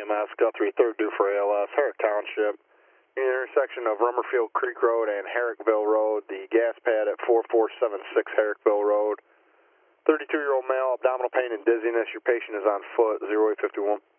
EMS, Guthrie, 3rd due for ALS, Herrick Township, intersection of Rummerfield Creek Road and Herrickville Road, the gas pad at 4476 Herrickville Road. 32-year-old male, abdominal pain and dizziness. Your patient is on foot, 0851.